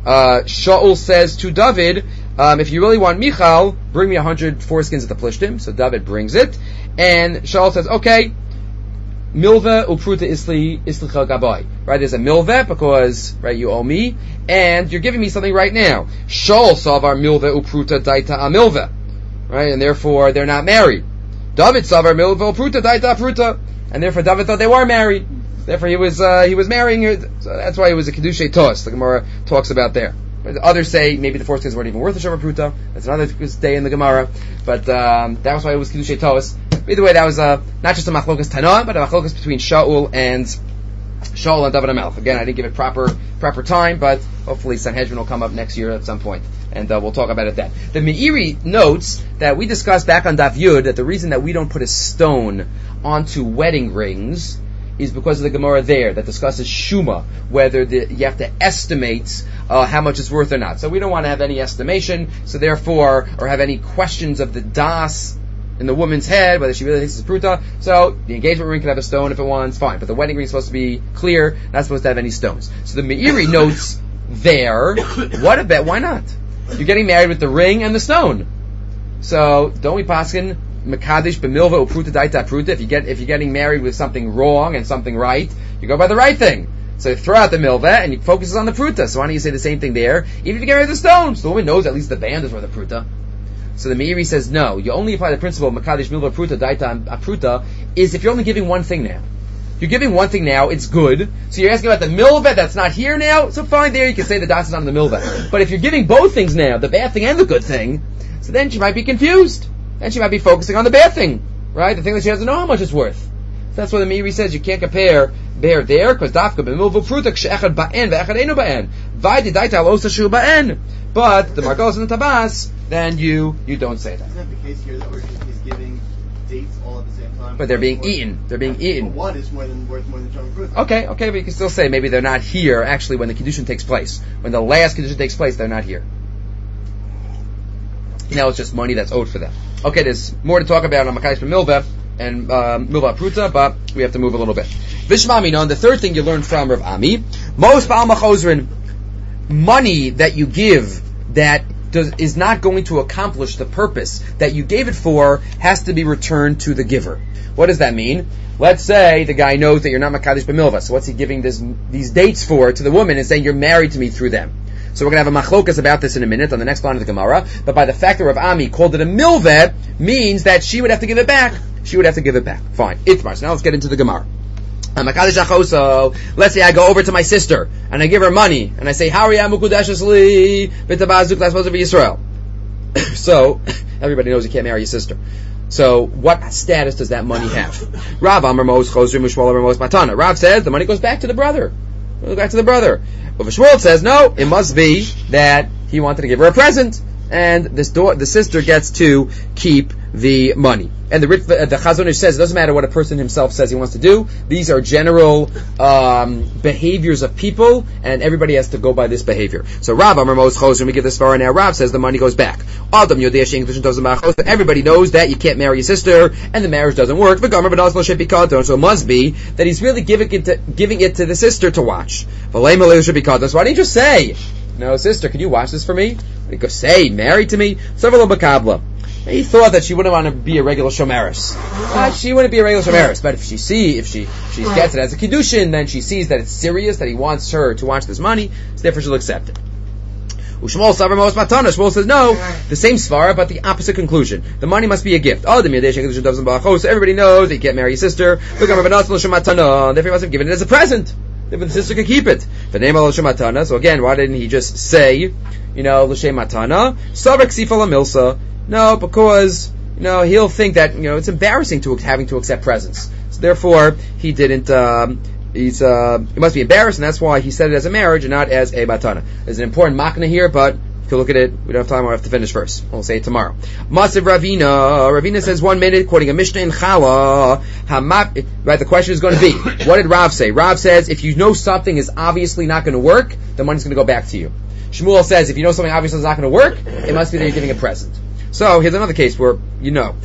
Shaul says to David, if you really want Michal, bring me 100 foreskins of the Plishtim. So David brings it, and Shaul says, okay, milveh upruta islicha gabai. Right, there's a milveh because, right, you owe me, and you're giving me something right now. Shaul savar milveh upruta daita amilveh. Right, and therefore they're not married. David savar milveh upruta daita apruta, and therefore David thought they were married. Therefore he was marrying her, so that's why it was a kedushay tos. The Gemara talks about there. Others say maybe the foreskins weren't even worth a shava pruta. That's another day in the Gemara. But that was why it was kedushay tos. Either way, that was not just a machlokas Tana, but a machlokas between Shaul and David HaMelech. Again, I didn't give it proper time, but hopefully Sanhedrin will come up next year at some point, and we'll talk about it then. The Meiri notes that we discussed back on Daf Yud that the reason that we don't put a stone onto wedding rings is because of the Gemara there that discusses Shuma, whether you have to estimate how much it's worth or not. So we don't want to have any estimation, so therefore, or have any questions of the das in the woman's head, whether she really thinks it's pruta. So the engagement ring can have a stone if it wants, fine. But the wedding ring is supposed to be clear, not supposed to have any stones. So the Meiri notes there, what about, why not? You're getting married with the ring and the stone. So don't we paskin Mekadesh b'milva upruta daita pruta? If you're getting married with something wrong and something right, you go by the right thing. So you throw out the milva and you focus on the pruta. So why don't you say the same thing there? Even if you get married with the stones, the woman knows at least the band is worth a pruta. So the Meiri says no. You only apply the principle of Mekadesh milva pruta daita apruta is if you're only giving one thing now. You're giving one thing now, it's good. So you're asking about the milva that's not here now, so fine, there you can say the das is not on the milva. But if you're giving both things now, the bad thing and the good thing, so then she might be confused. Then she might be focusing on the bad thing, right? The thing that she doesn't know how much it's worth. So that's why the Meiri says you can't compare there, because dafka b'milva pruta k'she'echad ba'en ve'echad einu ba'en. Vaydi daita al osa shu ba'en. But the Margos and the Tabas, then you don't say that. Isn't that the case here that he's giving dates all at the same time? But they're being eaten. They're being eaten. But one is worth more than Shava Pruta. Okay, but you can still say maybe they're not here actually when the Kiddushin takes place. When the last Kiddushin takes place, they're not here. Now it's just money that's owed for them. Okay, there's more to talk about on Makadosh Milva and Milva Pruta, but we have to move a little bit. Vishma Minon, the third thing you learned from Rav Ami, most Ba'al Machozrin, money that you give that is not going to accomplish the purpose that you gave it for has to be returned to the giver. What does that mean? Let's say the guy knows that you're not Makadosh B'milva, so what's he giving these dates for to the woman and saying you're married to me through them? So we're going to have a machlokas about this in a minute on the next line of the Gemara, but by the fact that Rav Ami called it a milveh means that she would have to give it back. She would have to give it back. Fine. Itmar. So now let's get into the Gemara. Let's say I go over to my sister and I give her money and I say, Yisrael. So everybody knows you can't marry your sister. So what status does that money have? Rav says the money goes back to the brother. Back to the brother. But Shmuel says no, it must be that he wanted to give her a present, and the sister gets to keep the money. And the Chazon Ish says it doesn't matter what a person himself says he wants to do. These are general behaviors of people, and everybody has to go by this behavior. So Rav Amar Mos Choser, we give this far now. Rav says the money goes back. Everybody knows that you can't marry your sister, and the marriage doesn't work. So it must be that he's really giving it to the sister to watch. So why didn't you just say, no, sister, can you watch this for me? You go say, married to me? He thought that she wouldn't want to be a regular shomeris. She wouldn't be a regular shomeris, but if she gets it as a kiddushin, then she sees that it's serious, that he wants her to watch this money, so therefore she'll accept it. Shmuel says no, the same svara, but the opposite conclusion. The money must be a gift. So everybody knows that you can't marry your sister. Therefore he must have given it as a present. Therefore the sister could keep it. So again, why didn't he just say, l'shem matana, savak sifala milsa? No, because, he'll think that, it's embarrassing having to accept presents. So therefore, he didn't, he must be embarrassed, and that's why he said it as a marriage and not as a matana. There's an important makna here, but if you look at it, we don't have time, we'll have to finish first. We'll say it tomorrow. Masiv Ravina says 1 minute, quoting a Mishnah in Chala, right, the question is going to be, what did Rav say? Rav says, if you know something is obviously not going to work, the money's going to go back to you. Shmuel says, if you know something obviously is not going to work, it must be that you're giving a present. So here's another case where you know.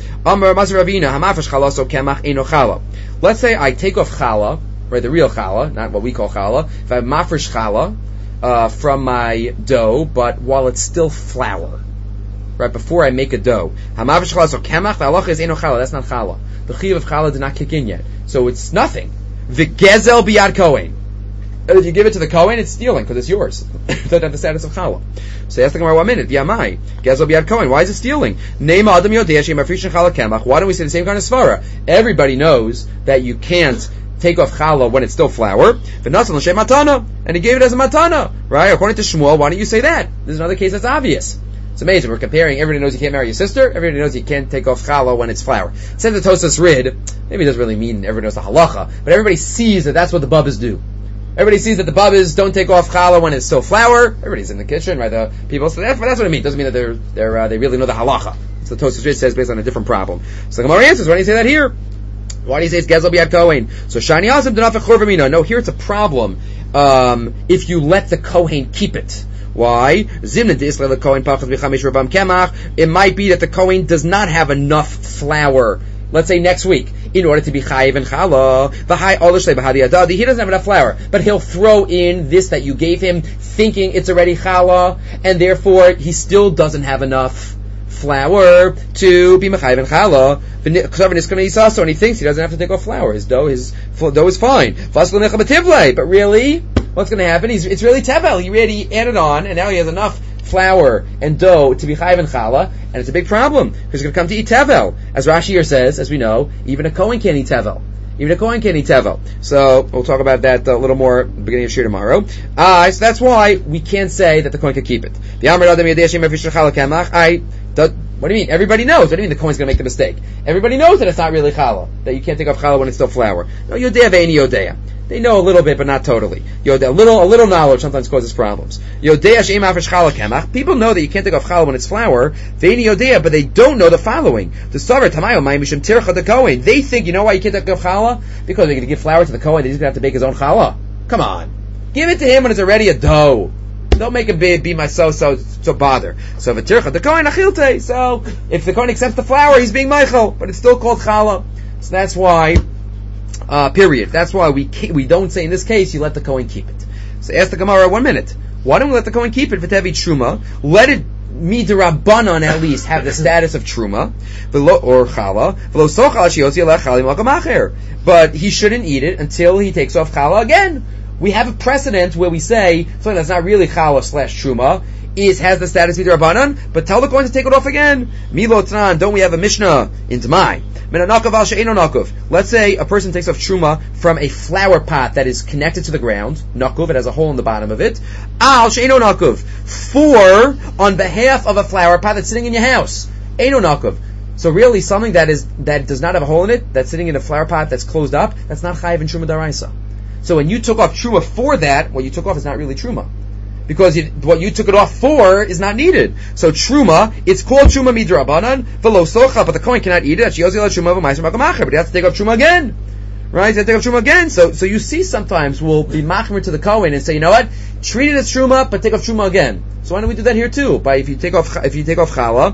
Let's say I take off challah, right, the real challah, not what we call challah. If I have mafresh challah from my dough, but while it's still flour, right before I make a dough, mafresh challah so kemach. The halacha is eno challah. That's not challah. The chiyuv of challah did not kick in yet, so it's nothing. V'gezel biyad kohen. If you give it to the Kohen, it's stealing because it's yours. It doesn't have the status of challah. So ask the Gemara 1 minute. Yamai gezel biyad Kohen. Why is it stealing? Name adam yodei shem mafrishin challah kemach. Why don't we say the same kind of svara? Everybody knows that you can't take off challah when it's still flour. V'natzal l'shem matana, and he gave it as a matana, right? According to Shmuel, why don't you say that? This is another case that's obvious. It's amazing. We're comparing. Everybody knows you can't marry your sister. Everybody knows you can't take off challah when it's flour. Says the Tosas Rid. Maybe it doesn't really mean everybody knows the halacha, but everybody sees that that's what the Bubbas do. Everybody sees that the Bubbas don't take off challah when it's still flour. Everybody's in the kitchen, right? The people. So that's what it means. Doesn't mean that they really know the halacha. So the Tosas Rid says based on a different problem. So the Gemara answers, why do you say that here? Why do you say it's gezel biyad Kohen? So shani azim denafech chorvamina. No, here it's a problem. If you let the Kohen keep it. Why? It might be that the Kohen does not have enough flour, let's say next week, in order to be chayiv and challah. He doesn't have enough flour, but he'll throw in this that you gave him, thinking it's already challah, and therefore he still doesn't have enough flour to be mechayiv and challah. And he thinks he doesn't have to take off flour. His dough is fine. But really, what's going to happen? It's really tevel. He already added on, and now he has enough flour and dough to be chayiv and challah, and it's a big problem because he's going to come to eat tevel. As Rashi here says, as we know, even a Kohen can't eat tevel. Even a Kohen can't eat tevel. So we'll talk about that a little more at the beginning of Shir tomorrow. So that's why we can't say that the Kohen can keep it. What do you mean? Everybody knows. What do you mean the Kohen's going to make the mistake? Everybody knows that it's not really challah, that you can't take off challah when it's still flour. No, yodea ve'eni yodea. They know a little bit, but not totally. A little knowledge sometimes causes problems. Yodea she'im afresh challah kemach. People know that you can't take off challah when it's flour. Ve'eni yodea, but they don't know the following. The savar tamayo ma'im mishum tircha the Kohen. They think, you know why you can't take off challah? Because they're going to give flour to the Kohen. He's going to have to bake his own challah. Come on, give it to him when it's already a dough. Don't make him be my so bother. So v'tircha the Kohen achilte. So if the Kohen accepts the flour, he's being Michael, but it's still called challah. So that's why. Period. That's why we don't say in this case you let the Kohen keep it. So ask the Gemara 1 minute. Why don't we let the Kohen keep it? V'tevi truma. Let it midrabanan at least have the status of truma or challah. But he shouldn't eat it until he takes off challah again. We have a precedent where we say something that's not really challah / truma has the status of midrabanan, but tell the Kohen to take it off again. Milotran, don't we have a Mishnah in Demai? Let's say a person takes off truma from a flower pot that is connected to the ground. Nakuv, it has a hole in the bottom of it. Al she'eno nakuv, for on behalf of a flower pot that's sitting in your house. Eino nakuv. So really, something that does not have a hole in it, that's sitting in a flower pot that's closed up, that's not chayiv in truma daraisa. So when you took off truma for that, what you took off is not really truma. Because what you took it off for is not needed. So truma, it's called truma midrabanan, v'lo socha, but the Kohen cannot eat it. But he has to take off truma again. Right? He has to take off truma again. So you see sometimes we'll be machmer to the Kohen and say, you know what? Treat it as truma, but take off truma again. So why don't we do that here too? If you take off challah,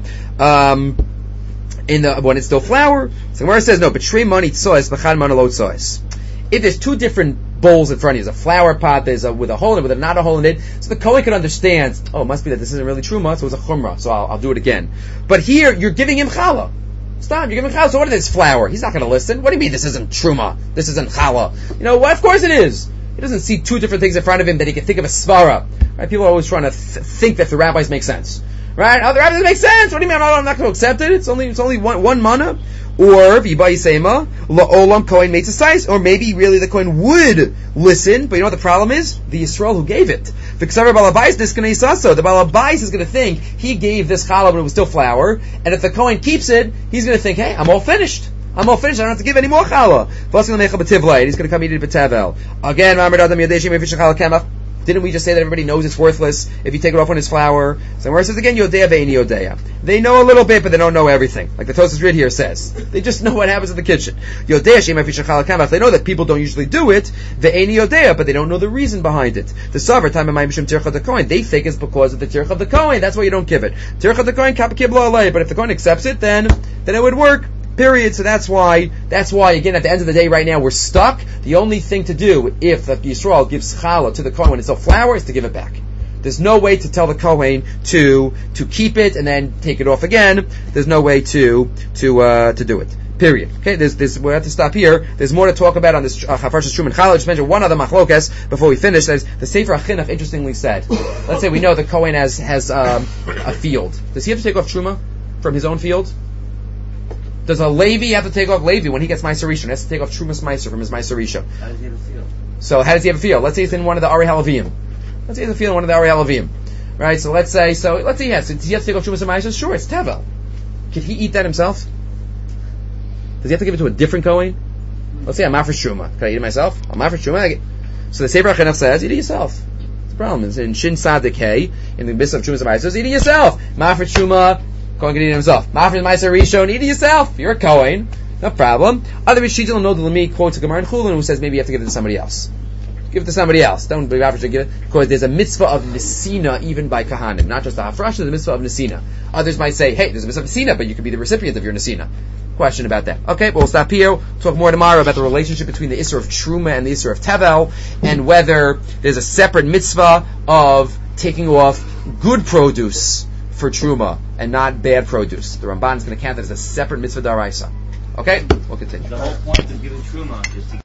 when it's still flour. So Gemara says, no, but trei money tzois, b'chad mana lo tzois. If there's two different bowls in front of you, there's a flower pot, with a hole in it, with not a hole in it, so the Kohen can understand, it must be that this isn't really truma, so it's a chumrah, so I'll do it again. But here, you're giving him challah. Stop, you're giving him challah, so what is this flour? He's not going to listen. What do you mean this isn't truma? This isn't challah? Of course it is. He doesn't see two different things in front of him that he can think of as svara. Right? People are always trying to think that the rabbis make sense. Right? The rabbis make sense. What do you mean I'm not going to accept it? It's only one mana. Or v'bayisema la'olam Kohen makes a size, or maybe really the Kohen would listen, but you know what the problem is? The Yisrael who gave it. The balabais the balabais is going to think he gave this challah when it was still flour, and if the Kohen keeps it, he's going to think, hey, I'm all finished. I don't have to give any more challah. He's going to come eat it b'tevel. Again, Didn't we just say that everybody knows it's worthless if you take it off when it's flour? So where it says again, Yodea ve'eni Yodea. They know a little bit, but they don't know everything. Like the Tosas Rid here says. They just know what happens in the kitchen. Yodea she'em afish chalakam. If they know that people don't usually do it, ve'eni Yodea, but they don't know the reason behind it. The Savar time of Ma'imishim Tircha the Kohen. They think it's because of the Tircha of the Kohen. That's why you don't give it. Tircha the Kohen kap kibla alei. But if the Kohen accepts it, then it would work. Period. So that's why, again, at the end of the day right now, we're stuck. The only thing to do, if the Yisrael gives challah to the Kohen when it's a flour, is to give it back. There's no way to tell the Kohen to keep it and then take it off again. There's no way to do it. Period. Okay, we have to stop here. There's more to talk about on this Chafarshas Truma and Challah. Just mention one other machlokas before we finish. That is, the Sefer HaChinuch interestingly said, let's say we know the Kohen has a field. Does he have to take off Truma from his own field? Does a Levi have to take off Levi when he gets Meiser Rishon? He has to take off Trumas Meiser from his Meiser Rishon. How does he have a field? So how does he have a field? Let's say he's in one of the Ari Halavim. Let's say he's in a field in one of the Ari Halavim. Right? So let's say he has. Does he have to take off Trumas and Meiser? Sure, it's Tevel. Can he eat that himself? Does he have to give it to a different Kohen? Let's say I'm Mafresh Truma. Can I eat it myself? I'm Mafresh Truma. So the Sefer HaChinuch says, eat it yourself. What's the problem? It's in Shin Sadik Hey, in the midst of Trumas and Meiser, eat it yourself. Mafresh Truma, Kohen can eat it himself. Mafresh Meiser Rishon, eat it yourself. You're a Kohen. No problem. Other Rishidel know the Lemi quotes a Gemara in Chulin who says maybe you have to give it to somebody else. Give it to somebody else. Don't be average to give it, because there's a mitzvah of Nesina even by Kahanim, not just the Hafrash, there's a mitzvah of Nesina. Others might say, hey, there's a mitzvah of Nesina, but you could be the recipient of your Nesina. Question about that. Okay, but we'll stop here. We'll talk more tomorrow about the relationship between the Isser of Truma and the Isser of Tevel, and whether there's a separate mitzvah of taking off good produce for Truma and not bad produce. The Ramban is going to count that as a separate mitzvah d'oraisa. Okay, we'll continue. The whole point of giving Truma is to